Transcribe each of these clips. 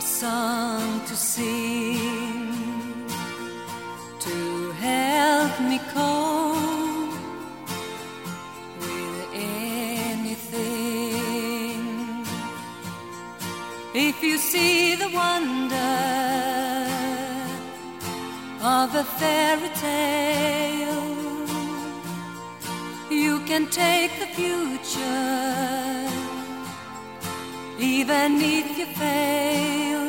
song to sing, to help me cope with anything. If you see the wonder of a fairy tale, you can take the future even if you fail.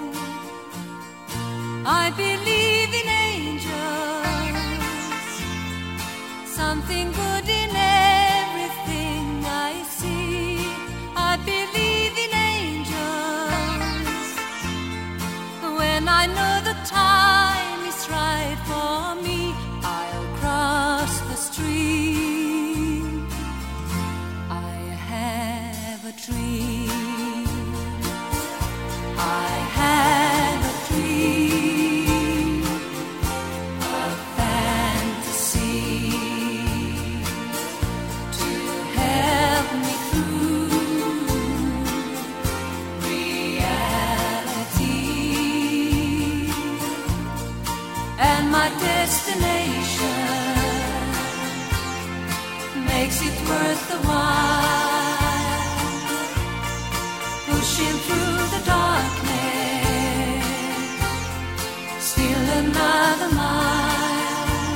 I believe in angels, something good in everything I see. I believe in angels when I know the time is right for me. I'll cross the street. I have a dream. I have a dream, a fantasy to help me through reality, and my destination makes it worth the while, pushing through the darkness, still another mile.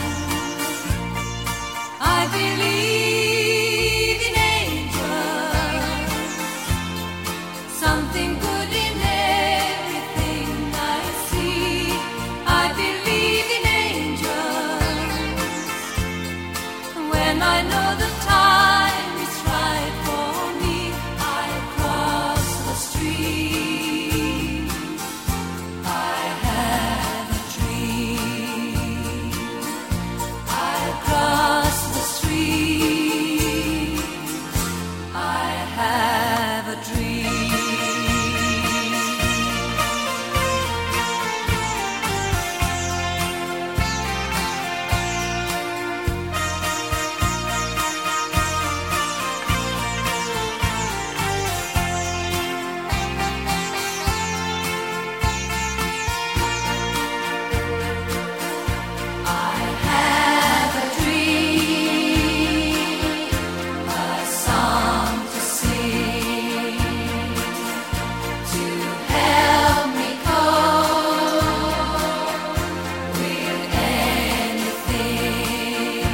I believe in angels, something good in everything I see. I believe in angels when I know the time is right for me. I cross the street. I have a dream. I cross the street. I have a dream. I have a dream, a song to sing, to help me cope with anything.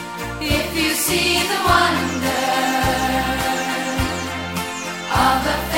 If you see the wonder of a